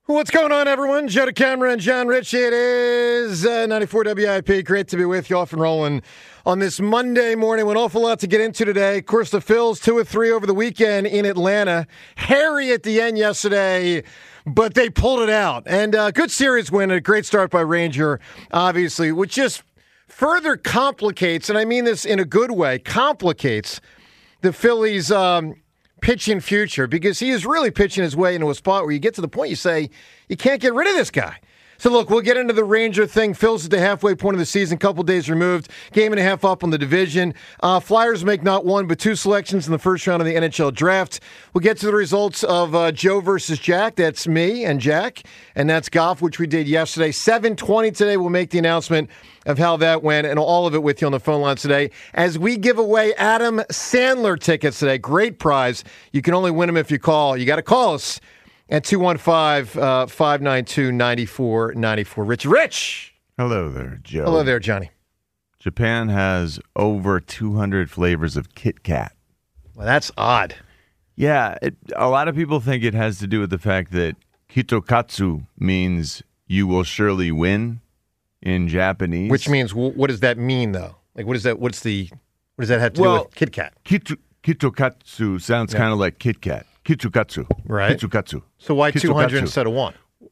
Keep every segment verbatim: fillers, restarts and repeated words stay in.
What's going on, everyone? Joe DeCamera and John Ritchie. It is uh, ninety-four W I P. Great to be with you, off and rolling on this Monday morning. An awful lot to get into today. Of course, the Phils, two or three over the weekend in Atlanta. Hairy at the end yesterday, but they pulled it out. And uh, good series win, a great start by Ranger, obviously, which just further complicates, and I mean this in a good way, complicates the Phillies' um, pitching future, because he is really pitching his way into a spot where you get to the point you say, you can't get rid of this guy. So look, we'll get into the Ranger thing. Phil's at the halfway point of the season, couple days removed, game and a half up on the division. Uh, Flyers make not one, but two selections in the first round of the N H L draft. We'll get to the results of uh, Joe versus Jack. That's me and Jack, and that's golf, which we did yesterday. seven twenty today, we'll make the announcement of how that went, and all of it with you on the phone line today as we give away Adam Sandler tickets today. Great prize. You can only win them if you call. You got to call us at two one five, five nine two, nine four nine four. Rich, Rich. Hello there, Joe. Hello there, Johnny. Japan has over two hundred flavors of Kit Kat. Well, that's odd. Yeah, it, a lot of people think it has to do with the fact that Kitokatsu means you will surely win in Japanese. Which means, what does that mean, though? Like, what is that? What's the? What does that have to well, do with Kit Kat? Kito, Kitokatsu sounds yeah. kind of like Kit Kat. Kitsukatsu. Right. Kitsukatsu. So why Kitsukatsu. two hundred instead of one?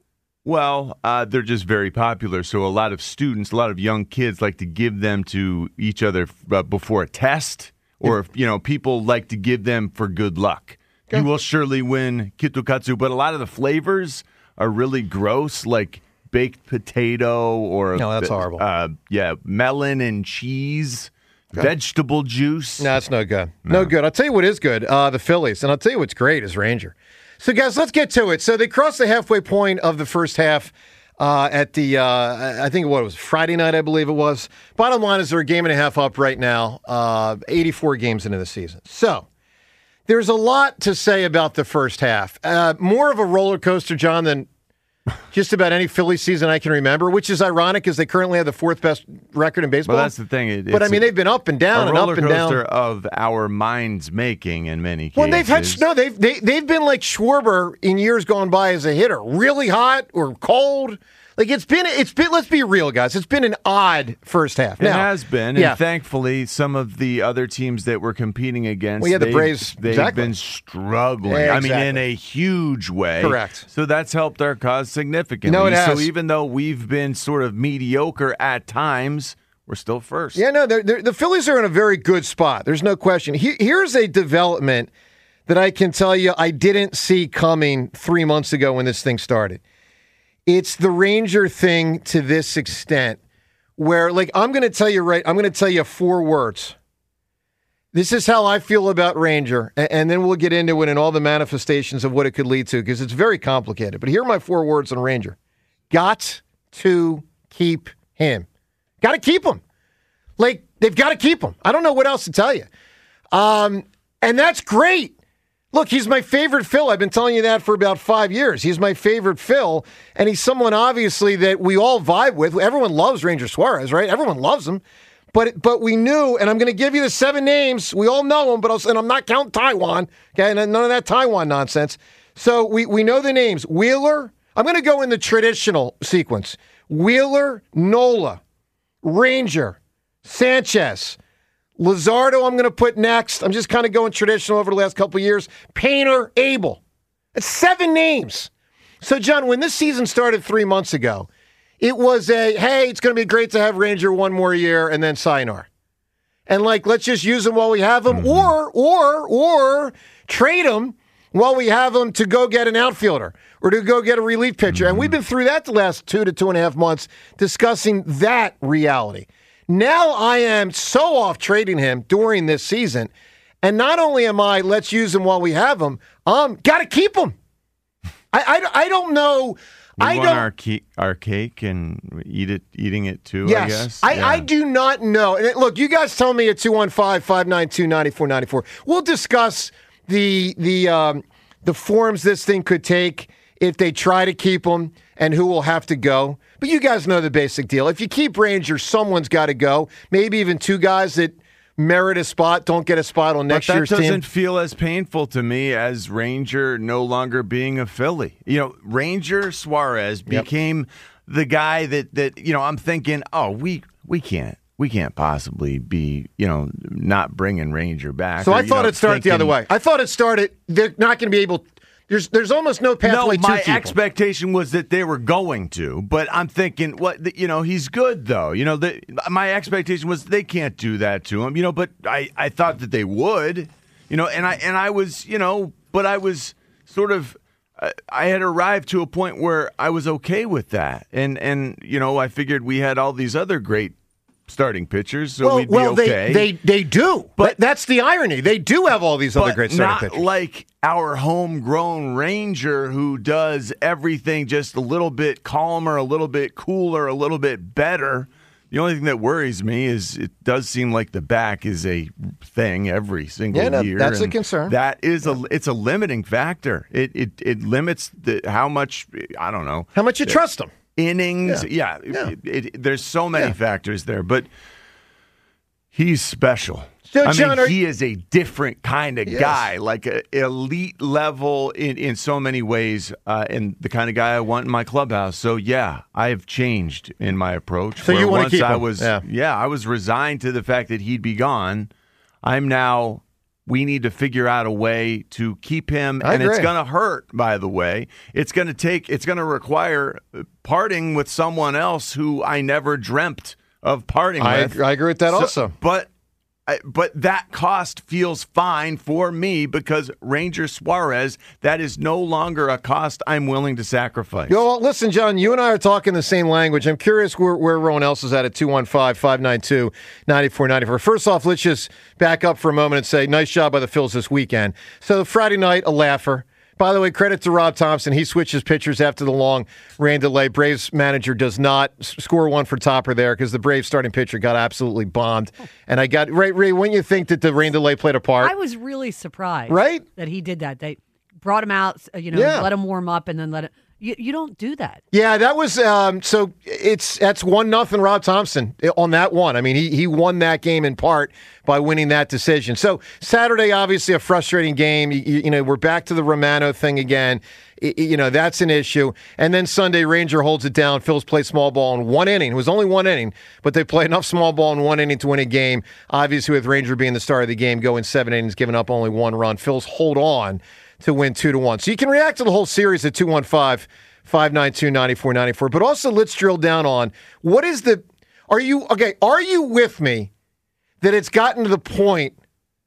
Well, uh, they're just very popular. So a lot of students, a lot of young kids like to give them to each other uh, before a test, or, if, you know, people like to give them for good luck. Okay. You will surely win Kitsukatsu, but a lot of the flavors are really gross, like baked potato or no, that's horrible. Uh, yeah, melon and cheese. Okay. Vegetable juice. No, that's no good. No. no good. I'll tell you what is good, uh, the Phillies. And I'll tell you what's great is Ranger. So, guys, let's get to it. So they crossed the halfway point of the first half uh, at the, uh, I think what it was, Friday night, I believe it was. Bottom line is they're a game and a half up right now, uh, eighty-four games into the season. So there's a lot to say about the first half. Uh, more of a roller coaster, John, than just about any Philly season I can remember, which is ironic because they currently have the fourth best record in baseball. Well, that's the thing. It, but I mean, they've been up and down and up and down. A roller coaster of our minds making in many cases. Well, they've had no. They've they, they've been like Schwarber in years gone by as a hitter, really hot or cold. Like it's been, it's been. Let's be real, guys. It's been an odd first half. It now, has been, yeah. and thankfully, some of the other teams that we're competing against, well, yeah, the Braves, they've exactly. been struggling. Yeah, I exactly. mean, in a huge way. Correct. So that's helped our cause significantly. No, it has. So even though we've been sort of mediocre at times, we're still first. Yeah, no, they're, they're, the Phillies are in a very good spot. There's no question. He, here's a development that I can tell you I didn't see coming three months ago when this thing started. It's the Ranger thing to this extent where, like, I'm going to tell you right, I'm going to tell you four words. This is how I feel about Ranger, and, and then we'll get into it and all the manifestations of what it could lead to, because it's very complicated. But here are my four words on Ranger. Got to keep him. Got to keep him. Like, they've got to keep him. I don't know what else to tell you. Um, and that's great. Look, he's my favorite Phil. I've been telling you that for about five years. He's my favorite Phil, and he's someone, obviously, that we all vibe with. Everyone loves Ranger Suarez, right? Everyone loves him. But but we knew, and I'm going to give you the seven names. We all know them, but I'll, and I'm not counting Taiwan. Okay, none of that Taiwan nonsense. So we, we know the names. Wheeler. I'm going to go in the traditional sequence. Wheeler, Nola, Ranger, Sanchez, Luzardo I'm going to put next. I'm just kind of going traditional over the last couple of years. Painter, Abel. That's seven names. So, John, when this season started three months ago, it was a, hey, it's going to be great to have Ranger one more year and then sayonara. And, like, let's just use him while we have him, mm-hmm. or, or, or trade him while we have him to go get an outfielder or to go get a relief pitcher. Mm-hmm. And we've been through that the last two to two and a half months discussing that reality. Now I am so off trading him during this season. And not only am I, let's use him while we have him, um, got to keep him. I, I, I don't know. We I want don't, our, ke- our cake and eat it, eating it too, yes, I guess. I, yeah. I do not know. And look, you guys tell me at two one five, five nine two, nine four nine four. We'll discuss the the um, the forms this thing could take if they try to keep him and who will have to go. But you guys know the basic deal. If you keep Ranger, someone's got to go. Maybe even two guys that merit a spot, don't get a spot on next but that year's team. doesn't feel as painful to me as Ranger no longer being a Philly. You know, Ranger Suarez Yep. became the guy that, that you know, I'm thinking, oh, we we can't. We can't possibly be, you know, not bringing Ranger back. So or, I you thought know, it started the thinking- other way. I thought it started, they're not going to be able, there's there's almost no No, pathway to my keep him. expectation was that they were going to, but I'm thinking, what, you know, he's good though. You know, the, my expectation was they can't do that to him. You know, but I, I thought that they would. You know, and I and I was, you know, but I was sort of, uh, I had arrived to a point where I was okay with that, and and you know, I figured we had all these other great starting pitchers, so well, we'd be well okay. they, they they do, but But- that's the irony. They do have all these other but great starting not pitchers. like our homegrown Ranger who does everything just a little bit calmer, a little bit cooler, a little bit better. The only thing that worries me is it does seem like the back is a thing every single Yeah, no, year. that's a and concern. That is a it's a limiting factor. It it it limits the how much I don't know How much you trust them? innings. Yeah. Yeah, Yeah. It, it, there's so many Yeah. factors there, but he's special. So, I John, mean, are- he is a different kind of Yes. guy, like an elite level in, in so many ways, uh, and the kind of guy I want in my clubhouse. So, yeah, I have changed in my approach. So you Where wanna once keep I him. was, Yeah. I was resigned to the fact that he'd be gone. I'm now. We need to figure out a way to keep him, I and it's agree. going to hurt. By the way, it's going to take. It's going to require parting with someone else who I never dreamt of parting I, with. I agree with that So- also. But I, but that cost feels fine for me because Ranger Suarez, that is no longer a cost I'm willing to sacrifice. Yo, well, listen, John, you and I are talking the same language. I'm curious where, where everyone else is at at two one five, five nine two, nine four nine four. First off, let's just back up for a moment and say nice job by the Phils this weekend. So Friday night, a laugher. By the way, credit to Rob Thompson. He switches pitchers after the long rain delay. Braves manager does not s- score one for Topper there because the Braves starting pitcher got absolutely bombed. And I got, Ray, Ray, when you think that the rain delay played a part? I was really surprised, Right? that he did that. They brought him out, uh, you know, Yeah. let him warm up, and then let it. You, you don't do that. Yeah, that was um, so. It's that's one nothing. Rob Thompson on that one. I mean, he he won that game in part by winning that decision. So Saturday, obviously a frustrating game. You, you know, we're back to the Romano thing again. I- you know, that's an issue. And then Sunday, Ranger holds it down. Phils play small ball in one inning. It was only one inning, but they played enough small ball in one inning to win a game. Obviously, with Ranger being the star of the game, going seven innings, giving up only one run. Phils hold on to win two to one. So you can react to the whole series at two one five, five nine two, nine four nine four. But also let's drill down on what is the are you okay, are you with me that it's gotten to the point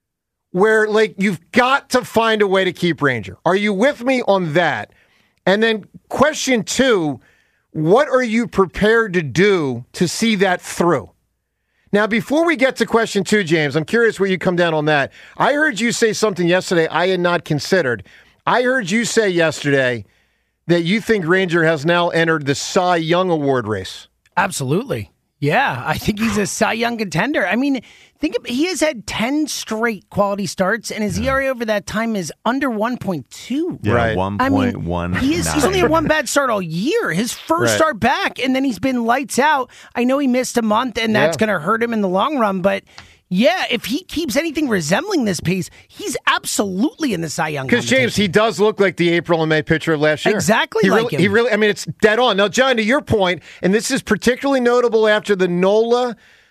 where like you've got to find a way to keep Ranger? Are you with me on that? And then question two, what are you prepared to do to see that through? Now, before we get to question two, James, I'm curious where you come down on that. I heard you say something yesterday I had not considered. I heard you say yesterday that you think Ranger has now entered the Cy Young Award race. Absolutely. Yeah, I think he's a Cy Young contender. I mean, think of, he has had ten straight quality starts, and his E R A over that time is under one point two. Yeah, Right. one I point mean, one. he is, he's only had one bad start all year. His first Right. start back, and then he's been lights out. I know he missed a month, and that's Yeah. going to hurt him in the long run, but yeah, if he keeps anything resembling this pace, he's absolutely in the Cy Young Because, James, conversation. he does look like the April and May pitcher of last year. Exactly he like really, him. He really, I mean, it's dead on. Now, John, to your point, and this is particularly notable after the Nola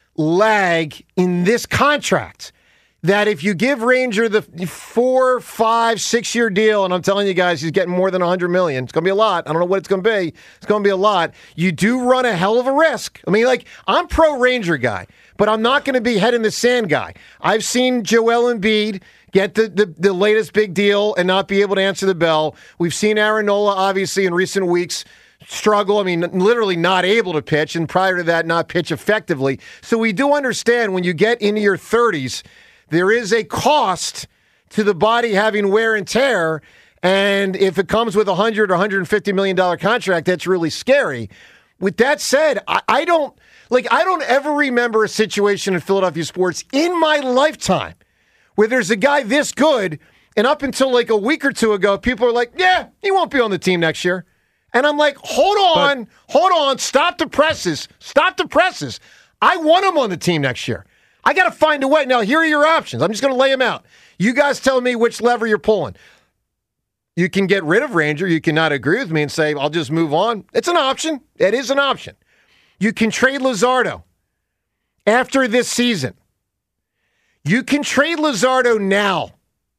lag in this contract, that if you give Ranger the four, five, six-year deal, and I'm telling you guys, he's getting more than one hundred million dollars. It's going to be a lot. I don't know what it's going to be. It's going to be a lot. You do run a hell of a risk. I mean, like, I'm pro-Ranger guy, but I'm not going to be head in the sand guy. I've seen Joel Embiid get the, the, the latest big deal and not be able to answer the bell. We've seen Aaron Nola, obviously, in recent weeks struggle. I mean, literally not able to pitch, and prior to that, not pitch effectively. So we do understand when you get into your thirties, there is a cost to the body having wear and tear, and if it comes with a one hundred or one hundred fifty million dollars contract, that's really scary. With that said, I, I don't like I don't ever remember a situation in Philadelphia sports in my lifetime where there's a guy this good, and up until like a week or two ago, people are like, yeah, he won't be on the team next year. And I'm like, hold on, but, hold on, stop the presses, stop the presses. I want him on the team next year. I got to find a way. Now, here are your options. I'm just going to lay them out. You guys tell me which lever you're pulling. You can get rid of Ranger. You cannot agree with me and say, I'll just move on. It's an option. It is an option. You can trade Luzardo after this season. You can trade Luzardo now.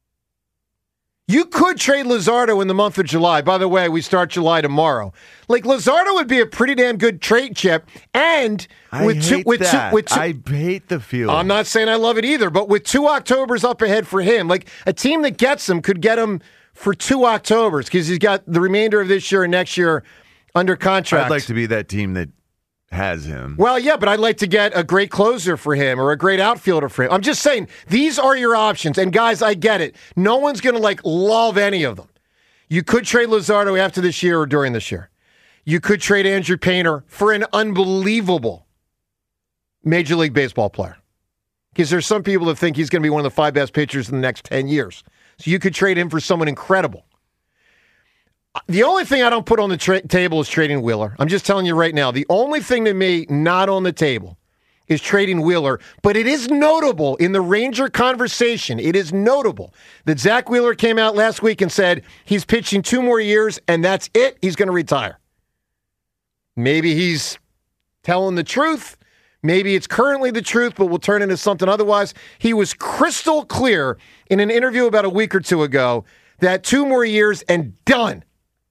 You could trade Luzardo in the month of July. By the way, we start July tomorrow. Like, Luzardo would be a pretty damn good trade chip. And with I two, hate with that. two, with two, I hate the feeling. I'm not saying I love it either, but with two Octobers up ahead for him, like a team that gets him could get him for two Octobers because he's got the remainder of this year and next year under contract. I'd like to be that team that has him. Well, yeah, but I'd like to get a great closer for him or a great outfielder for him. I'm just saying, these are your options. And guys, I get it. No one's going to like love any of them. You could trade Luzardo after this year or during this year. You could trade Andrew Painter for an unbelievable Major League Baseball player. Because there's some people that think he's going to be one of the five best pitchers in the next ten years. So you could trade him for someone incredible. The only thing I don't put on the tra- table is trading Wheeler. I'm just telling you right now. The only thing to me not on the table is trading Wheeler. But it is notable in the Ranger conversation, it is notable that Zach Wheeler came out last week and said he's pitching two more years and that's it. He's going to retire. Maybe he's telling the truth. Maybe it's currently the truth, but will turn into something otherwise. He was crystal clear in an interview about a week or two ago that two more years and done.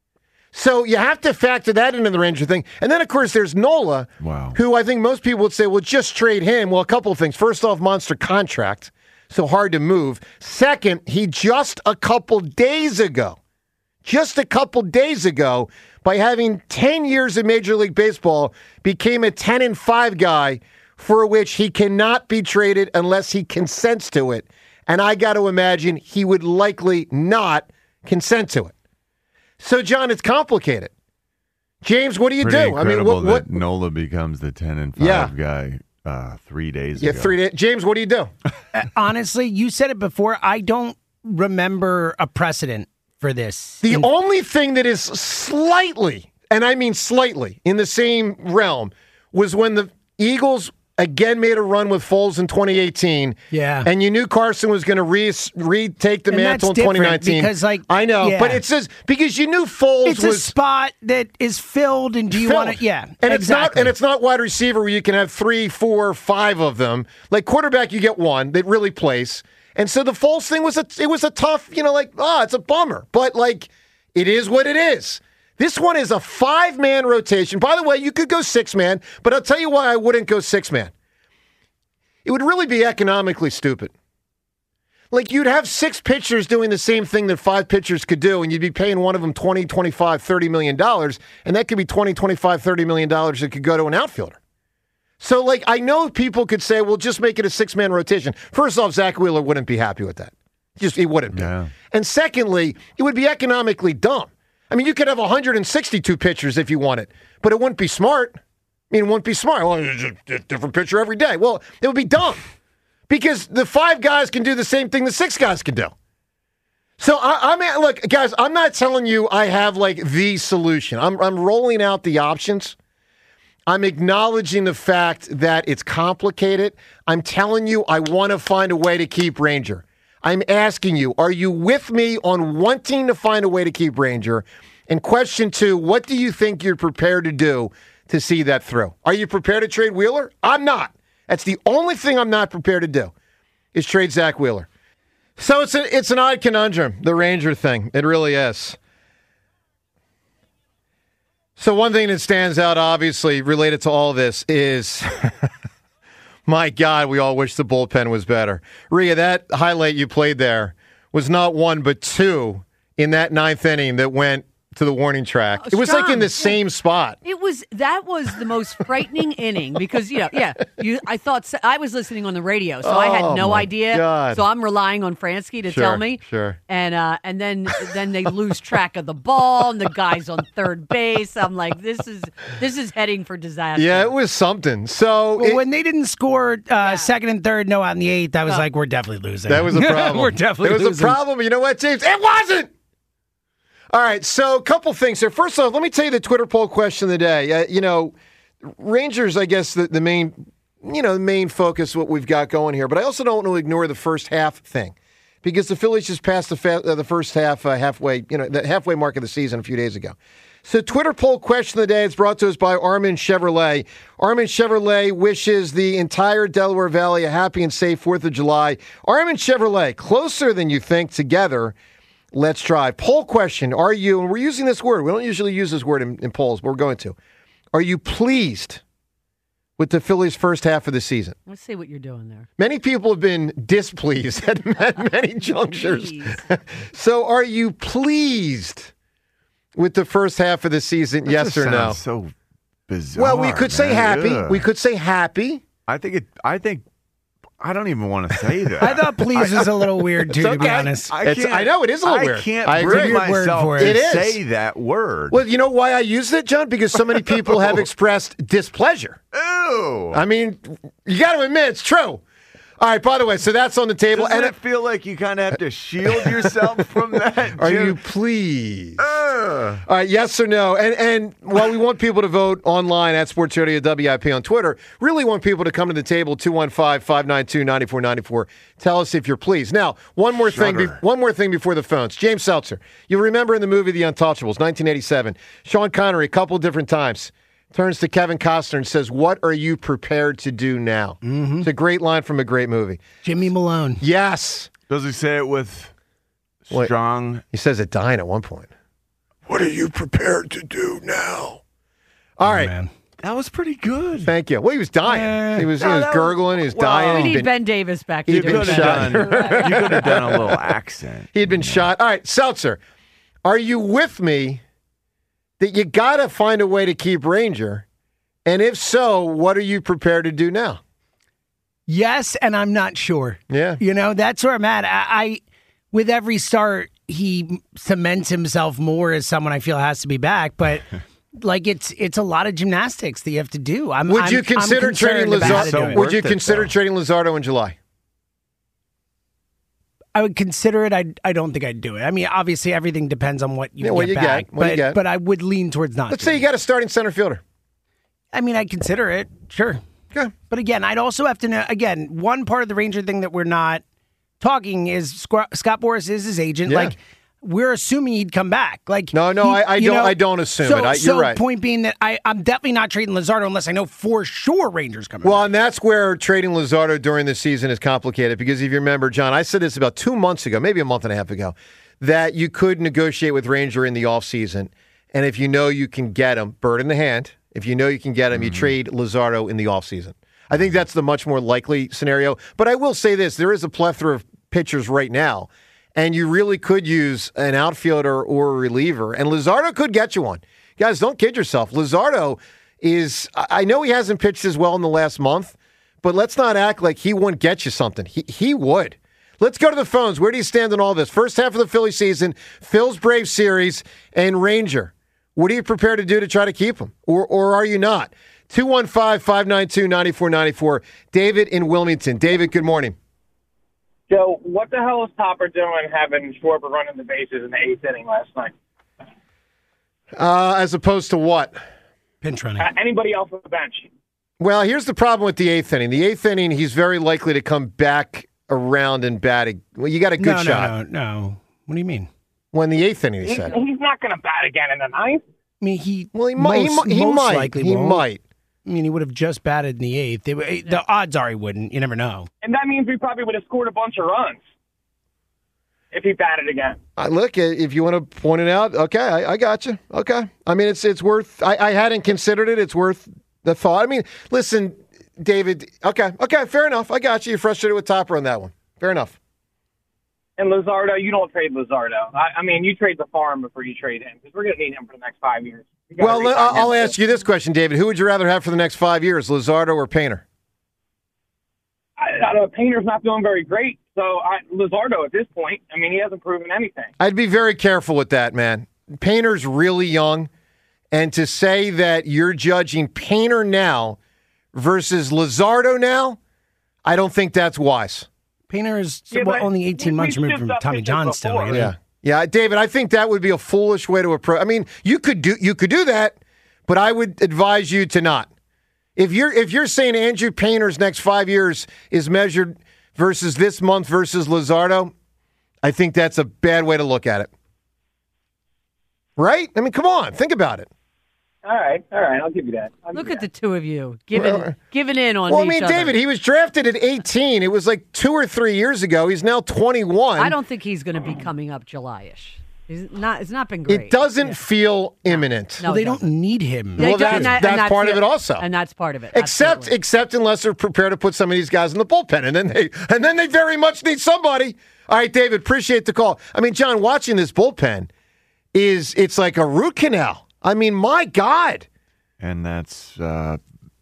So you have to factor that into the Ranger thing. And then, of course, there's Nola, Wow. who I think most people would say, well, just trade him. Well, a couple of things. First off, monster contract, so hard to move. Second, he just a couple days ago, just a couple days ago, by having ten years in Major League Baseball, became a ten and five guy for which he cannot be traded unless he consents to it. And I got to imagine he would likely not consent to it. So, John, it's complicated. James, what do you Pretty do? I mean, incredible what? what that Nola becomes the ten and five Yeah. guy uh, three days yeah, ago. three days. James, what do you do? Honestly, you said it before. I don't remember a precedent for this. The In- only thing that is slightly, and I mean slightly, in the same realm was when the Eagles again made a run with Foles in twenty eighteen. Yeah. And you knew Carson was going to re- retake the And mantle in that's twenty different nineteen. because, like, I know, yeah. but it says because you knew Foles it's a was spot that is filled, and do you filled. want to? Yeah, and exactly. it's not and it's not wide receiver where you can have three, four, five of them. Like quarterback, you get one that really plays. And so the Foles thing was a it was a tough, you know, like ah, oh, it's a bummer, but like it is what it is. This one is a five-man rotation. By the way, you could go six-man, but I'll tell you why I wouldn't go six-man. It would really be economically stupid. Like, you'd have six pitchers doing the same thing that five pitchers could do, and you'd be paying one of them twenty, twenty-five, thirty million dollars, and that could be twenty, twenty-five, thirty million dollars that could go to an outfielder. So, like, I know people could say, well, just make it a six-man rotation. First off, Zach Wheeler wouldn't be happy with that. Just, he wouldn't be. Yeah. And secondly, it would be economically dumb. I mean, you could have one hundred sixty-two pitchers if you wanted, but it wouldn't be smart. I mean, it wouldn't be smart. Well, it's a different pitcher every day. Well, it would be dumb because the five guys can do the same thing the six guys can do. So, I, I mean, look, guys, I'm not telling you I have, like, the solution. I'm, I'm rolling out the options. I'm acknowledging the fact that it's complicated. I'm telling you I want to find a way to keep Ranger. I'm asking you, are you with me on wanting to find a way to keep Ranger? And question two, what do you think you're prepared to do to see that through? Are you prepared to trade Wheeler? I'm not. That's the only thing I'm not prepared to do is trade Zach Wheeler. So it's a, it's an odd conundrum, the Ranger thing. It really is. So one thing that stands out, obviously, related to all this is... My God, we all wish the bullpen was better. Rhea, that highlight you played there was not one but two in that ninth inning that went to the warning track. Oh, it was like in strong. the same spot. It was that was the most frightening inning because you know yeah you I thought I was listening on the radio so I Oh, had no my idea God. so I'm relying on Fransky to Sure, tell me sure. and uh, and then then they lose track of the ball and the guy's on third base. I'm like this is this is heading for disaster. Yeah, it was something. So Well, it- when they didn't score uh, second and third, no out in the eighth, I was like, we're definitely losing. that was a problem. we're definitely It was losing. a problem. You know what, James? It wasn't. All right, so a couple things here. First off, let me tell you the Twitter poll question of the day. Uh, you know, Rangers, I guess the, the main you know, the main focus of what we've got going here. But I also don't want to ignore the first half thing because the Phillies just passed the fa- uh, the first half uh, halfway, you know, the halfway mark of the season a few days ago. So Twitter poll question of the day is brought to us by Armin Chevrolet. Armin Chevrolet wishes the entire Delaware Valley a happy and safe fourth of July. Armin Chevrolet, closer than you think, together. Let's drive. Poll question, are you, and we're using this word, we don't usually use this word in, in polls, but we're going to. Are you pleased with the Phillies' first half of the season? Let's see what you're doing there. Many people have been displeased at, at many junctures. So are you pleased with the first half of the season, That yes just or no? sounds so bizarre. Well, we could say man. happy. Ugh. We could say happy. I think it. I think. I don't even want to say that. I thought please was a little weird, too, It's to be okay. honest. I, It's- can't, I know, it is a little I weird. can't I bring agree. Weird word myself for to it. It is. say that word. Well, you know why I used it, John? Because so many people have expressed displeasure. Ew. I mean, you got to admit, it's true. All right, by the way, so that's on the table. Doesn't and it feel like you kind of have to shield yourself from that? Are Jim? you pleased? Ugh. All right, yes or no? And and while we want people to vote online at Sports Radio W I P on Twitter, really want people to come to the table, two one five, five nine two, nine four nine four. Tell us if you're pleased. Now, one more thing be- Shudder. one more thing before the phones. James Seltzer. You remember in the movie The Untouchables, nineteen eighty-seven, Sean Connery, a couple different times, turns to Kevin Costner and says, "What are you prepared to do now?" Mm-hmm. It's a great line from a great movie. Jimmy Malone. Yes. Does he say it with What? strong? He says it dying at one point. What are you prepared to do now? All right. Man. That was pretty good. Thank you. Well, he was dying. Eh. he was, No, he was that was- gurgling. He was well, dying. We He'd need been, Ben Davis back He'd to been do shot. that. You could have done a little accent. he had been shot. All right, Seltzer, are you with me that you got to find a way to keep Ranger? And if so, what are you prepared to do now? Yes, and I'm not sure. Yeah. You know, that's where I'm at. I, I with every start, he cements himself more as someone I feel has to be back, but like it's it's a lot of gymnastics that you have to do. I'm, Would I'm- you I'm consider trading concerned about Luzardo? it. So Would worth you it, consider though. trading Luzardo in July? I would consider it. I I don't think I'd do it. I mean, obviously everything depends on what you Yeah, get what you back, get, what you but get. but I would lean towards not. Let's say doing you got a starting center fielder. I mean, I'd consider it, sure. Okay. But again, I'd also have to know, again, one part of the Ranger thing that we're not talking is Squ- Scott Boras is his agent. Yeah. Like, we're assuming he'd come back. Like, No, no, he- I- I you don't- know, I don't assume so, it. I- you're so right. point being that I, I'm definitely not trading Luzardo unless I know for sure Rangers coming Well, back. and that's where trading Luzardo during the season is complicated because if you remember, John, I said this about two months ago, maybe a month and a half ago, that you could negotiate with Ranger in the offseason. And if you know you can get him, bird in the hand, if you know you can get him, you trade Luzardo in the offseason. I think that's the much more likely scenario. But I will say this, there is a plethora of pitchers right now, and you really could use an outfielder or a reliever. And Luzardo could get you one. Guys, don't kid yourself. Luzardo is, I I know he hasn't pitched as well in the last month, but let's not act like he wouldn't get you something. He, he would. Let's go to the phones. Where do you stand on all this? First half of the Philly season, Phil's Brave series, and Ranger. What are you prepared to do to try to keep him? Or, or are you not? two one five, five nine two, nine four nine four. David in Wilmington. David, good morning. Joe, what the hell is Topper doing having Schwarber running the bases in the eighth inning last night? Uh, as opposed to what? Pinch running. Uh, anybody else on the bench? Well, here's the problem with the eighth inning. The eighth inning, he's very likely to come back around and bat. A, well, you got a good no, shot. no, no, no. What do you mean? When the eighth inning, he He, said. he's not going to bat again in the ninth. I mean, he Well, he might. He, most, might. He most might. likely He won't. might. I mean, he would have just batted in the eighth. They, would- the odds are he wouldn't. You never know. And that means we probably would have scored a bunch of runs if he batted again. I look, if you want to point it out, okay, I, I got you. Okay. I mean, it's it's worth, I, I hadn't considered it. It's worth the thought. I mean, listen, David, okay, okay, fair enough. I got you. You're frustrated with Topper on that one. Fair enough. And Luzardo, you don't trade Luzardo. I, I mean, you trade the farm before you trade him because we're going to need him for the next five years. You gotta Well, re-sign I'll, him. I'll ask you this question, David. Who would you rather have for the next five years, Luzardo or Painter? I, I don't know, Painter's not doing very great. So I, Luzardo at this point, I mean, he hasn't proven anything. I'd be very careful with that, man. Painter's really young, and to say that you're judging Painter now versus Luzardo now, I don't think that's wise. Painter is Yeah, well, but only eighteen we- months we've removed from shipped up Tommy pitchers John still. before. you know? Yeah. Yeah, David, I think that would be a foolish way to approach. I mean, you could do you could do that, but I would advise you to not. If you're if you're saying Andrew Painter's next five years is measured versus this month versus Luzardo, I think that's a bad way to look at it. Right? I mean, come on, think about it. All right, all right, I'll give you that. I'll Look give you at the that. two of you giving Well, giving in on Well, I each mean, other. David, he was drafted at eighteen. It was like two or three years ago. He's now twenty-one. I don't think he's going to be coming up July-ish. He's not. It's not been great. It doesn't feel imminent. No, Well, they it don't doesn't. need him. They Well, don't- that's- and that- that's and part of the- it also. and that's part of it. Except, Absolutely. except unless they're prepared to put some of these guys in the bullpen, and then they, and then they very much need somebody. All right, David, appreciate the call. I mean, John, watching this bullpen is it's like a root canal. I mean, my God. And that's uh,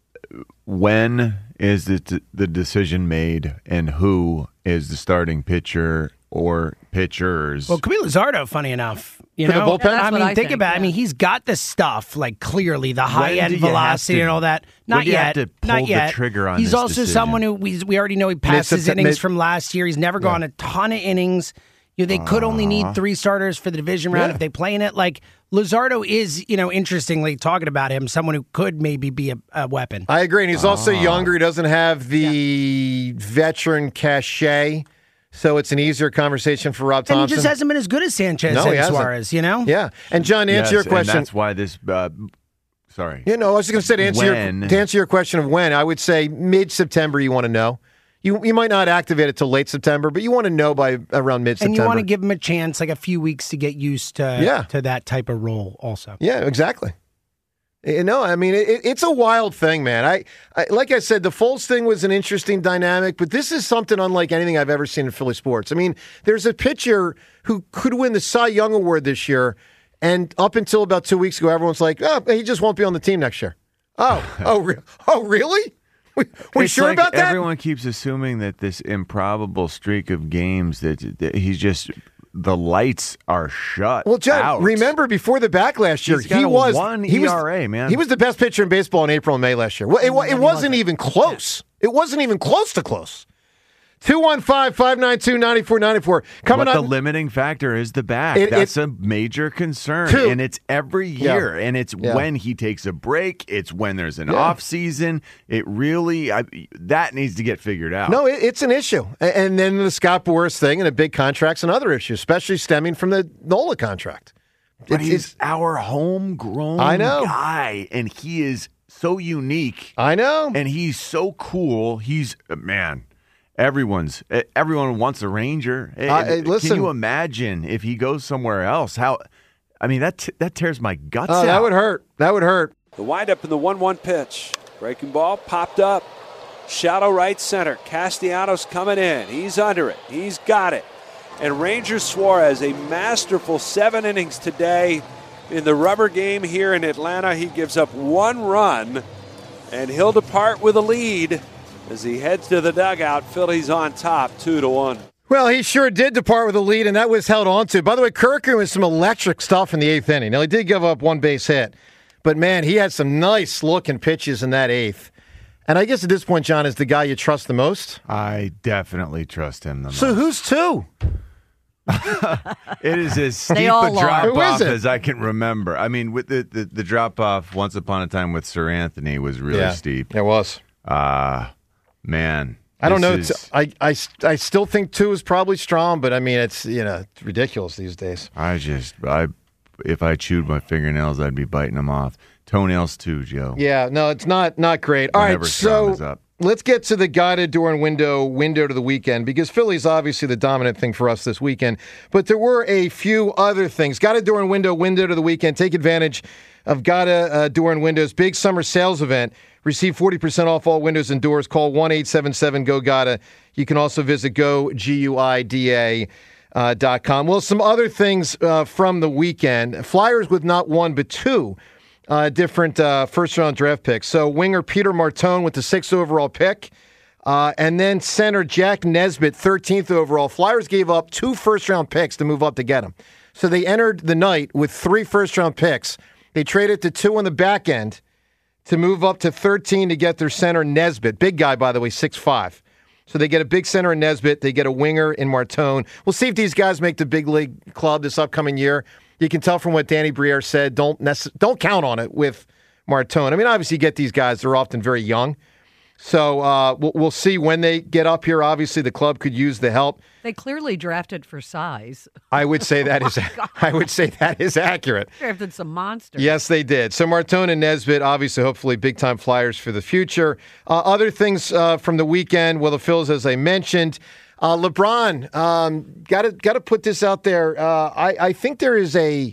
when is the the decision made, and who is the starting pitcher or pitchers? Well, Camilo Luzardo, funny enough, you For the know, bullpen? Yeah, that's I what mean, I think think, about. yeah. I mean, he's got the stuff, like clearly the high When end do you have velocity to- and all that. Not when do you have yet. to pull Not the yet. trigger on He's this also decision? someone who we we already know he passed his Mid-September- innings mid- from last year. He's never gone a ton of innings. You know, they could only need three starters for the division round Yeah. if they play in it. Like Luzardo is, you know, interestingly talking about him, someone who could maybe be a, a weapon. I agree. And he's also younger. He doesn't have the veteran cachet, so it's an easier conversation for Rob And he Thompson. just hasn't been as good as Sanchez No, he and hasn't. Suarez, you know? Yeah. And John, to yes, answer your and question. that's why this. Uh, sorry. You know, I was just going to say to answer, When? your, to answer your question of when, I would say mid-September you want to know. You you might not activate it till late September, but you want to know by around mid-September. And you want to give him a chance, like a few weeks to get used to Yeah. to that type of role also. Yeah, exactly. You know, I mean, it, it's a wild thing, man. I, I like I said, the Foles thing was an interesting dynamic, but this is something unlike anything I've ever seen in Philly sports. I mean, there's a pitcher who could win the Cy Young Award this year, and up until about two weeks ago, everyone's like, "Oh, he just won't be on the team next year." Oh, oh, re- oh, really? We, we It's sure like about that? Everyone keeps assuming that this improbable streak of games that, that he's just the lights are shut. Well, John, out. remember before the back last year, He's got he a was one he was, E R A, man. He was the best pitcher in baseball in April and May last year. Well, it, wa- it wasn't even close. It wasn't even close to close. two one five, five nine two, nine four nine four. Coming What up. the limiting factor is the back. It- That's it- a major concern. Two. And it's every Yeah. year. And it's Yeah. when he takes a break. It's when there's an Yeah. off season. It really, I, that needs to get figured out. No, it, it's an issue. A- And then the Scott Boras thing and the big contract's another issue, especially stemming from the Nola contract. But It's- he's it's- our homegrown I know. guy. And he is so unique. I know. And he's so cool. He's, uh, man. Everyone's everyone wants a Ranger. Uh, hey, listen. Can you imagine if he goes somewhere else? How? I mean, that t- that tears my guts Oh, out. that would hurt. That would hurt. The windup in the one one pitch. Breaking ball popped up. Shallow right center. Castellanos coming in. He's under it. He's got it. And Ranger Suarez, a masterful seven innings today in the rubber game here in Atlanta. He gives up one run, and he'll depart with a lead as he heads to the dugout. Phillies on top, two to one. Well, he sure did depart with a lead, and that was held on to. By the way, Kirker was some electric stuff in the eighth inning. Now, he did give up one base hit, but, man, he had some nice-looking pitches in that eighth. And I guess at this point, John, is the guy you trust the most. I definitely trust him the most. So who's two? It is as steep all a are. drop Who is off it? as I can remember. I mean, with the, the, the drop off once upon a time with Sir Anthony was really steep. It was. Uh man. I don't know. this is- I, I, I still think two is probably strong, but, I mean, it's, you know, it's ridiculous these days. I just I if I chewed my fingernails, I'd be biting them off. Toenails too, Joe. Yeah, no, it's not not great. All right, Whenever Strom is so up. let's get to the guided door and window window to the weekend, because Philly's obviously the dominant thing for us this weekend. But there were a few other things. Guided door and window window to the weekend. Take advantage of Gada uh, Door and Windows big summer sales event. Receive forty percent off all windows and doors. Call one eight seven seven G O G A D A. You can also visit go G U I D A. Uh, dot com. Well, some other things uh, from the weekend. Flyers with not one but two uh, different uh, first-round draft picks. So winger Peter Martone with the sixth overall pick, uh, and then center Jack Nesbitt, thirteenth overall. Flyers gave up two first-round picks to move up to get him. So they entered the night with three first-round picks. They traded to two on the back end to move up to thirteen to get their center Nesbitt. Big guy, by the way, six five. So they get a big center in Nesbitt. They get a winger in Martone. We'll see if these guys make the big league club this upcoming year. You can tell from what Danny Briere said, don't nece- don't count on it with Martone. I mean, obviously, you get these guys; they're often very young. So uh, we'll, we'll see when they get up here. Obviously, the club could use the help. They clearly drafted for size. I would say that oh is. I would say that is accurate. Drafted some monsters. Yes, they did. So Martone and Nesbitt, obviously, hopefully, big time flyers for the future. Uh, other things uh, from the weekend. Well, the Phils, as I mentioned, uh, LeBron. Um, got to got to put this out there. Uh, I, I think there is a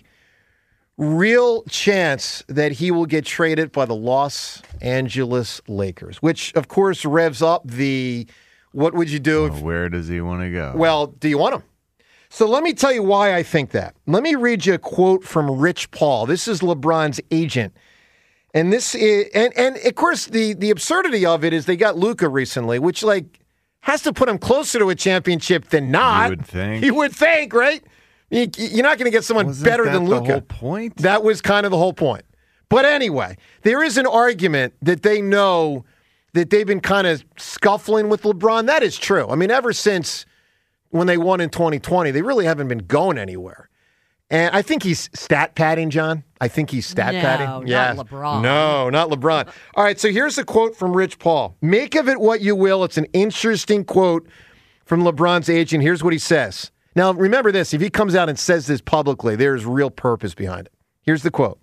real chance that he will get traded by the Los Angeles Lakers, which, of course, revs up the what would you do if, well, where does he want to go? Well, do you want him? So let me tell you why I think that. Let me read you a quote from Rich Paul. This is LeBron's agent. And this is, and, and of course, the, the absurdity of it is they got Luka recently, which, like, has to put him closer to a championship than not. You would think. You would think, right? You're not going to get someone Wasn't better that than the Luka. whole point? That was kind of the whole point. But anyway, there is an argument that they know that they've been kind of scuffling with LeBron. That is true. I mean, ever since when they won in twenty twenty, they really haven't been going anywhere. And I think he's stat padding, John. I think he's stat no, padding. not Yeah. LeBron. No, not LeBron. All right, so here's a quote from Rich Paul. Make of it what you will. It's an interesting quote from LeBron's agent. Here's what he says. Now, remember this. If he comes out and says this publicly, there's real purpose behind it. Here's the quote.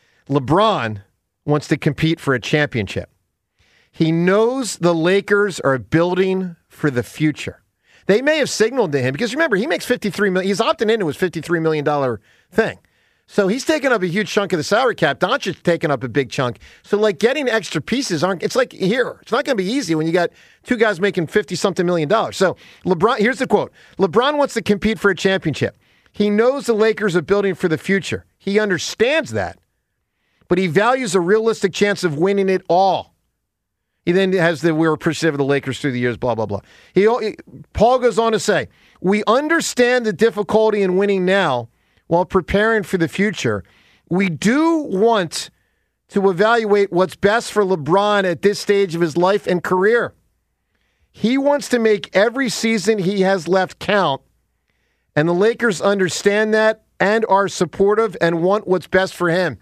LeBron wants to compete for a championship. He knows the Lakers are building for the future. They may have signaled to him, because remember, he makes fifty-three million dollars. He's opting into his fifty-three million dollars thing. So he's taking up a huge chunk of the salary cap. Doncic's taking up a big chunk. So, like, getting extra pieces aren't, it's like here. It's not going to be easy when you got two guys making fifty-something million dollars. So, LeBron, here's the quote. LeBron wants to compete for a championship. He knows the Lakers are building for the future. He understands that. But he values a realistic chance of winning it all. He then has the, we were appreciative of the Lakers through the years, blah, blah, blah. He, Paul goes on to say, we understand the difficulty in winning now while preparing for the future. We do want to evaluate what's best for LeBron at this stage of his life and career. He wants to make every season he has left count, and the Lakers understand that and are supportive and want what's best for him.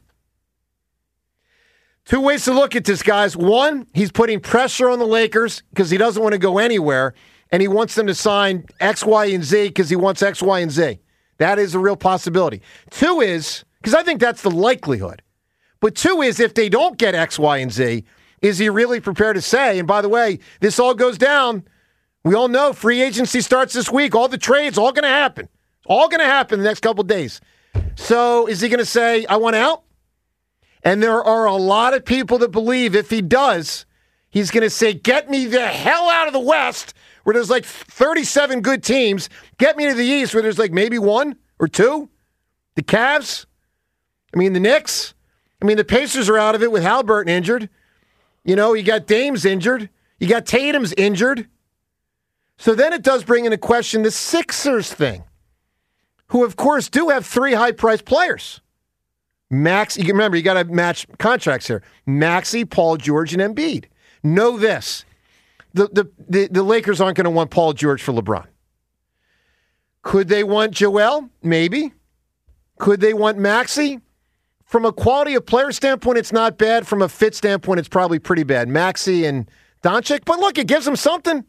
Two ways to look at this, guys. One, he's putting pressure on the Lakers because he doesn't want to go anywhere, and he wants them to sign X, Y, and Z because he wants X, Y, and Z. That is a real possibility. Two is, because I think that's the likelihood, but two is if they don't get X, Y, and Z, is he really prepared to say, and by the way, this all goes down. We all know free agency starts this week. All the trades, all going to happen. All going to happen in the next couple of days. So is he going to say, I want out? And there are a lot of people that believe if he does, he's going to say, get me the hell out of the West, where there's like thirty-seven good teams. Get me to the East, where there's like maybe one or two. The Cavs. I mean, the Knicks. I mean, the Pacers are out of it with Halliburton injured. You know, you got Dame's injured. You got Tatum's injured. So then it does bring into question the Sixers thing, who, of course, do have three high-priced players. Max, you can remember, you got to match contracts here. Maxey, Paul George, and Embiid. Know this. The, the, the, the Lakers aren't going to want Paul George for LeBron. Could they want Joel? Maybe. Could they want Maxey? From a quality of player standpoint, it's not bad. From a fit standpoint, it's probably pretty bad. Maxey and Doncic. But look, it gives them something.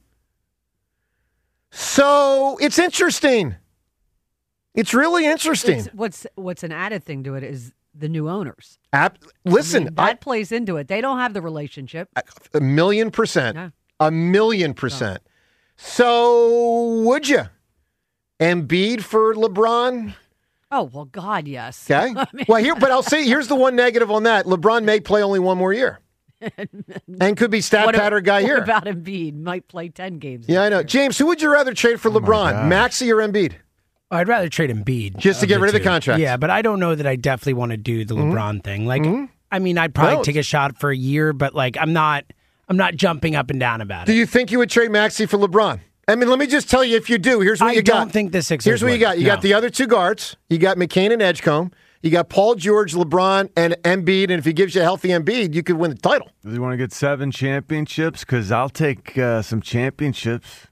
So it's interesting. It's really interesting. It's, what's what's an added thing to it is the new owners. App, listen, I mean, that I, plays into it. They don't have the relationship. a million percent. Yeah. A million percent. So would you? Embiid for LeBron? Oh, well, God, yes. Okay. I mean, Well, here, but I'll say here's the one negative on that. LeBron may play only one more year. And could be stat what patter guy what here. about Embiid? Might play ten games. Yeah, I know. James, who would you rather trade for Oh my LeBron? gosh. Maxey or Embiid? I'd rather trade Embiid. Just to get rid of the contracts. Yeah, but I don't know that I definitely want to do the LeBron thing. Like, I mean, I'd probably No. take a shot for a year, but like, I'm not, I'm not jumping up and down about Do it. you think you would trade Maxey for LeBron? I mean, let me just tell you, if you do, here's what I you got. don't think the Sixers Here's what you would. got. You No. got the other two guards. You got McCain and Edgecombe. You got Paul George, LeBron, and Embiid. And if he gives you a healthy Embiid, you could win the title. Does he want to get seven championships? Because I'll take uh, some championships.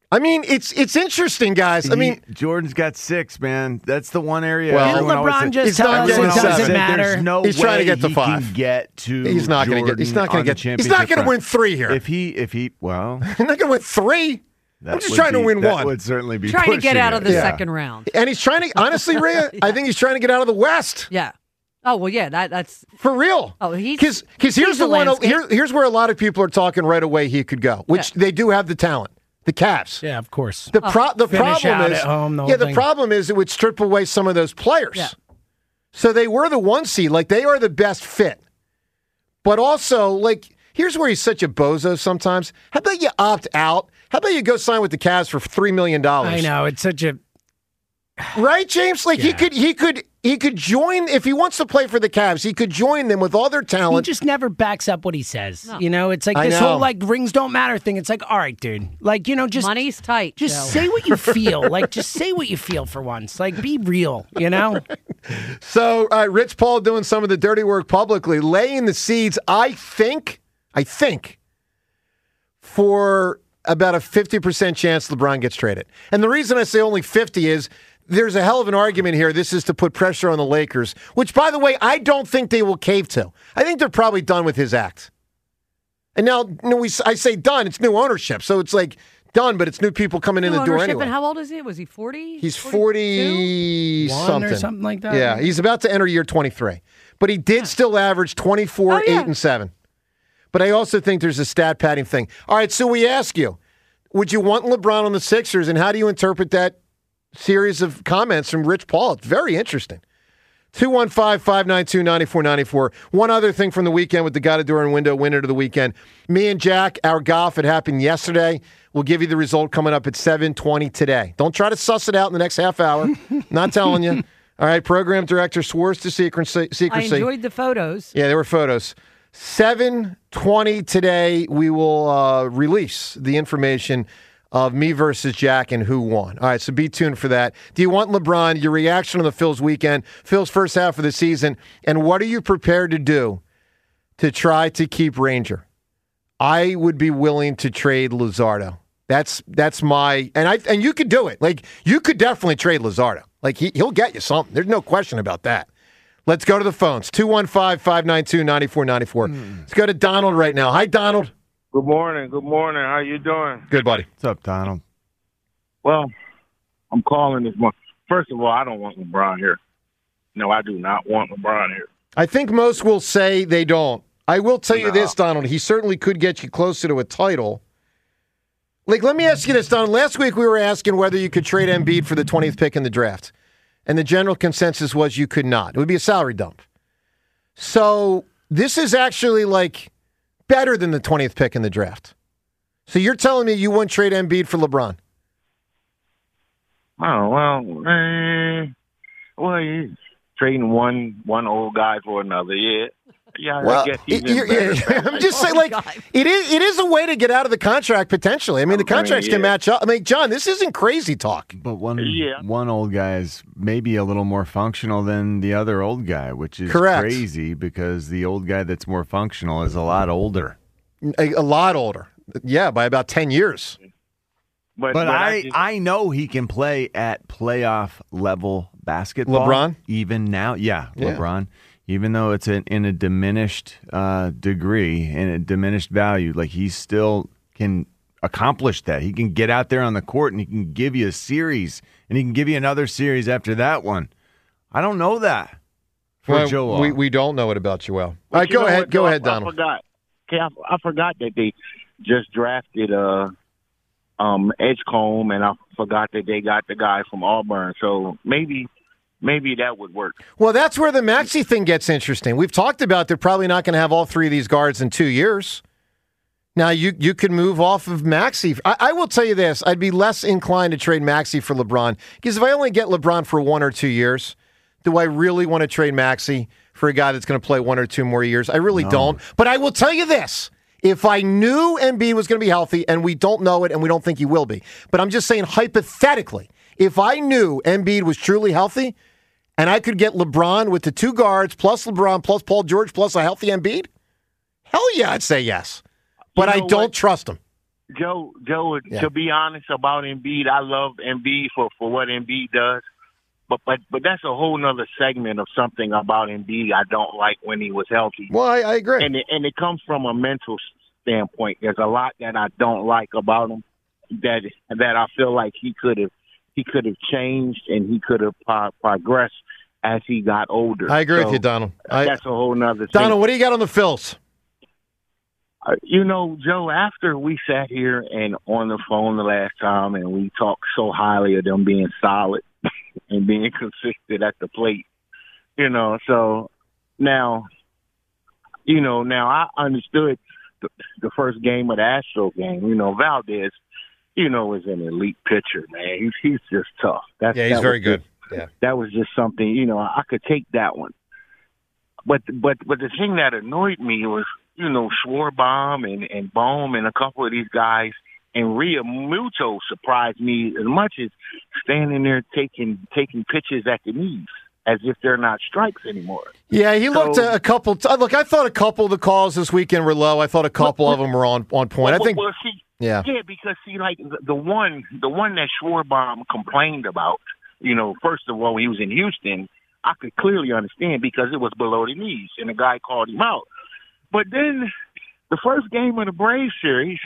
I mean, it's it's interesting, guys. I mean, He- Jordan's got six, man. That's the one area. Well, Didn't everyone always LeBron said- just He's tell not us getting it doesn't seven. matter? There's no He's way trying to get to he five. can get to. he's not going to get. He's not going to get. He's not going to win three here. If he, if he, well, He's not going to win three. that I'm just would trying to be- win that one. Would certainly be Trying to get pushing out it. of the Yeah. second round. And he's trying to. Honestly, Rhea, I think he's trying to get out of the West. Yeah. Oh well, yeah. That that's For real. Oh, he's- because because here's he's the the one. landscape. Here, here's where a lot of people are talking right away. He could go, which Yeah. they do have the talent. The Cavs. Yeah, of course. The pro- the Finish problem out is at home, the yeah. whole The thing. problem is it would strip away some of those players. Yeah. So they were the one seed. Like they are the best fit. But also, like, here's where he's such a bozo sometimes. How about you opt out? How about you go sign with the Cavs for three million dollars? I know it's such a Right, James? Like he Yeah. could he could he could join if he wants to play for the Cavs, he could join them with all their he talent. just never backs up what he says. No. You know, it's like I this know. whole like rings don't matter thing. It's like, all right, dude. Like, you know, just money's tight. just Joe. say what you feel. Like, just say what you feel for once. Like, be real. You know. So, uh, Rich Paul doing some of the dirty work publicly, laying the seeds, I think, I think, for about a fifty percent chance LeBron gets traded. And the reason I say only fifty is there's a hell of an argument here. This is to put pressure on the Lakers, which, by the way, I don't think they will cave to. I think they're probably done with his act. And now, you know, we, I say done, it's new ownership. So it's like done, but it's new people coming in New the door ownership, anyway. And how old is he? Was he forty? He's forty-two? forty One or something. something like that? Yeah, he's about to enter year twenty-three. But he did still average twenty-four, Oh, yeah. eight, and seven. But I also think there's a stat padding thing. All right, so we ask you, would you want LeBron on the Sixers, and how do you interpret that series of comments from Rich Paul? It's very interesting. two one five, five nine two, nine four nine four. One other thing from the weekend with the Got a Door and Window winner to the weekend. Me and Jack, our golf, it happened yesterday. We'll give you the result coming up at seven twenty today. Don't try to suss it out in the next half hour. Not telling you. All right, program director swears to secrecy. I secrecy. enjoyed the photos. Yeah, there were photos. seven twenty today, we will uh, release the information of me versus Jack and who won. All right, so be tuned for that. Do you want LeBron? Your reaction on the Phil's weekend, Phil's first half of the season, and what are you prepared to do to try to keep Ranger? I would be willing to trade Luzardo. That's that's my and I and you could do it. Like you could definitely trade Luzardo. Like he he'll get you something. There's no question about that. Let's go to the phones. two one five, five nine two, nine four nine four. Let's go to Donald right now. Hi, Donald. Good morning. Good morning. How you doing? Good, buddy. What's up, Donald? Well, I'm calling this morning. First of all, I don't want LeBron here. No, I do not want LeBron here. I think most will say they don't. I will tell you No. this, Donald. He certainly could get you closer to a title. Like, let me ask you this, Donald. Last week we were asking whether you could trade Embiid for the twentieth pick in the draft. And the general consensus was you could not. It would be a salary dump. So this is actually like better than the twentieth pick in the draft. So you're telling me you wouldn't trade Embiid for LeBron? Oh well, eh, well, he's trading one one old guy for another. Yeah, yeah. Well, I guess he's it- you're- in you're- better. I'm just saying, like, God. it is it is a way to get out of the contract potentially. I mean, the Okay, contracts can yeah. match up. I mean, John, this isn't crazy talk. But one Yeah. one old guy is maybe a little more functional than the other old guy, which is Correct. crazy because the old guy that's more functional is a lot older. A, a lot older. Yeah, by about ten years. But, But I, just- I know he can play at playoff level basketball. LeBron? Even now, yeah, Yeah. LeBron. Even though it's in, in a diminished uh, degree, in a diminished value, like he still can accomplish that. He can get out there on the court and he can give you a series, and he can give you another series after that one. I don't know that for Well, Joel. we we don't know it about Joel. All But right, you go know ahead. what, Go though? ahead, I, Donald. I forgot. Okay, I, I forgot that they just drafted uh, um, Edgecombe, and I forgot that they got the guy from Auburn. So maybe, maybe that would work. Well, that's where the Maxey thing gets interesting. We've talked about they're probably not going to have all three of these guards in two years. Now, you you could move off of Maxey. I, I will tell you this. I'd be less inclined to trade Maxey for LeBron because if I only get LeBron for one or two years, do I really want to trade Maxey for a guy that's going to play one or two more years? I really don't. But I will tell you this. If I knew Embiid was going to be healthy, and we don't know it, and we don't think he will be, but I'm just saying hypothetically, if I knew Embiid was truly healthy, and I could get LeBron with the two guards, plus LeBron, plus Paul George, plus a healthy Embiid, hell yeah, I'd say yes. But You I know don't what? trust him. Joe, Joe. Yeah. To be honest about Embiid, I love Embiid for, for what Embiid does. But but but that's a whole nother segment of something about Embiid I don't like when he was healthy. Well, I, I agree. And it, and it comes from a mental standpoint. There's a lot that I don't like about him that that I feel like he could have he could have changed and he could have pro- progressed as he got older. I agree So with you, Donald. I, that's a whole nother thing. Donald, what do you got on the Phils? Uh, you know, Joe, after we sat here and on the phone the last time and we talked so highly of them being solid and being consistent at the plate, you know, so now, you know, now I understood the, the first game of the Astro game. You know, Valdez, you know, is an elite pitcher, man. He's, he's just tough. That's, Yeah, he's that very was good. just- Yeah. That was just something, you know, I could take that one. But but but the thing that annoyed me was, you know, Schwarbaum and, and Bohm and a couple of these guys, and Ria Muto surprised me as much as standing there taking taking pitches at the knees as if they're not strikes anymore. Yeah, he looked So- a, a couple. T- look, I thought a couple of the calls this weekend were low. I thought a couple of them were on, on point. I Well, think. well, see, Yeah. yeah, because see, like the, the one the one that Schwarbaum complained about, you know, first of all, when he was in Houston, I could clearly understand because it was below the knees, and the guy called him out. But then the first game of the Braves series,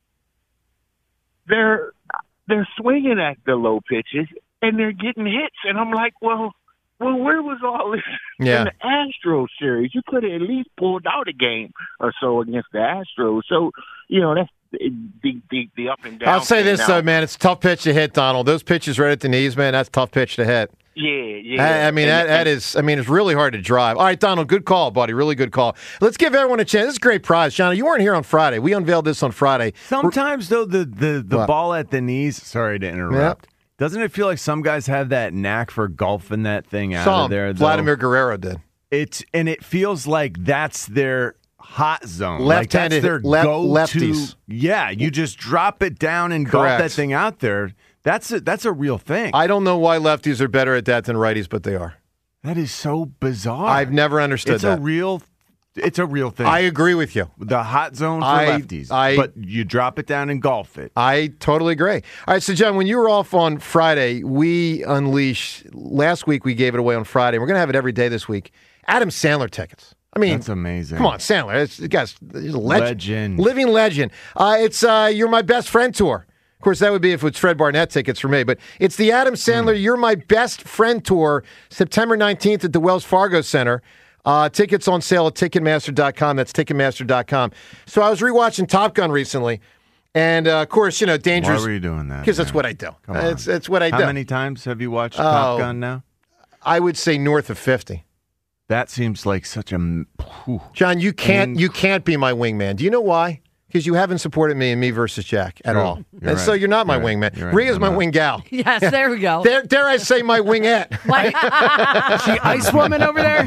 they're they're swinging at the low pitches and they're getting hits, and I'm like, well, well, where was all this Yeah. in the Astros series? You could have at least pulled out a game or so against the Astros. So, you know, that's the the, the up and down. I'll say thing this now. though, man. It's a tough pitch to hit, Donald. Those pitches right at the knees, man. That's a tough pitch to hit. Yeah, yeah. I, I mean, And- that, that and- is. I mean, it's really hard to drive. All right, Donald. Good call, buddy. Really good call. Let's give everyone a chance. This is a great prize, Johnny. You weren't here on Friday. We unveiled this on Friday. Sometimes though the the, the What? ball at the knees. Sorry to interrupt. Doesn't it feel like some guys have that knack for golfing that thing out Some of there? though? Vladimir Guerrero did. It's and it feels like that's their hot zone. Like that's Left-handed their left- go-to. lefties. Yeah, you just drop it down and golf Correct. that thing out there. That's a, that's a real thing. I don't know why lefties are better at that than righties, but they are. that is so bizarre. I've never understood it's that. a real it's a real thing. I agree with you. the hot zone for I- lefties. I- but you drop it down and golf it. I totally agree. All right, so John, when you were off on Friday, we unleashed. Last week we gave it away on Friday. We're going to have it every day this week. Adam Sandler tickets. I mean, That's amazing. come on, Sandler. It's, the guy's he's a legend, Legend. living legend. Uh, it's uh, You're My Best Friend tour. Of course, that would be if it's Fred Barnett tickets for me. But it's the Adam Sandler You're My Best Friend tour, September nineteenth at the Wells Fargo Center. Uh, tickets on sale at Ticketmaster dot com. That's Ticketmaster dot com. So I was rewatching Top Gun recently. And, uh, of course, you know, dangerous. Why were you doing that? Because that's man? what I do. Come on. It's, it's what I How do. many times have you watched Oh. Top Gun now? I would say north of fifty. That seems like such a. whew. John, you can't And- you can't be my wingman. Do you know why? Because you haven't supported me in Me versus Jack at True. all. You're and so right. you're not my You're right. wingman. You're right. Rhea's I'm my not. wing gal. Yes, there we go. Dare, dare I say my wingette? She ice woman over there.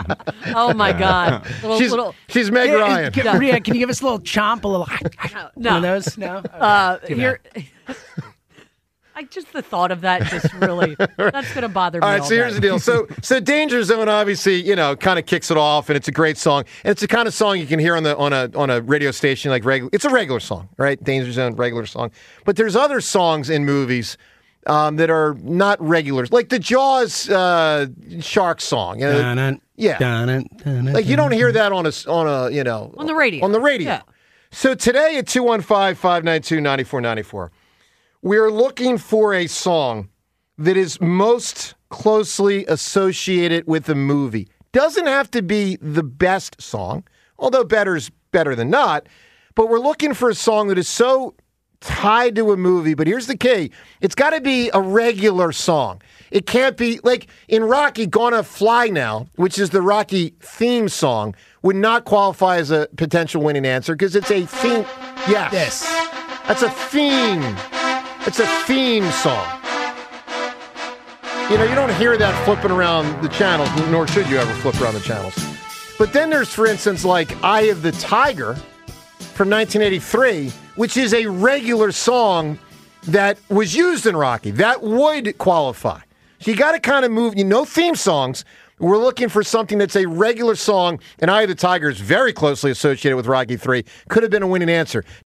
Oh my God. Little, She's, little, she's Meg Yeah, Ryan. Can, Rhea, can you give us a little chomp, a little no. one of those? No. Okay. Uh, Too bad. here, I just the thought of that just really that's going to bother me. All right, all so here's day. the deal. So, so Danger Zone obviously, you know, kind of kicks it off, and it's a great song. And it's the kind of song you can hear on the on a on a radio station like regular. It's a regular song, right? Danger Zone, regular song. But there's other songs in movies um, that are not regulars, like the Jaws uh, shark song. You know, Dun-dun, yeah. dun-dun, dun-dun, like you don't hear that on a s- on a you know On the radio. on the radio. Yeah. So today at two one five, five nine two, nine four nine four, we're looking for a song that is most closely associated with the movie. Doesn't have to be the best song, although better's better than not. But we're looking for a song that is so tied to a movie. But here's the key. It's got to be a regular song. It can't be like in Rocky, Gonna Fly Now, which is the Rocky theme song, would not qualify as a potential winning answer because it's a theme. Yes. This. That's a theme. It's a theme song. You know, you don't hear that flipping around the channels, nor should you ever flip around the channels. But then there's, for instance, like Eye of the Tiger from nineteen eighty-three, which is a regular song that was used in Rocky. That would qualify. So you got to kind of move, you know, theme songs. We're looking for something that's a regular song, and Eye of the Tiger is very closely associated with Rocky three. Could have been a winning answer.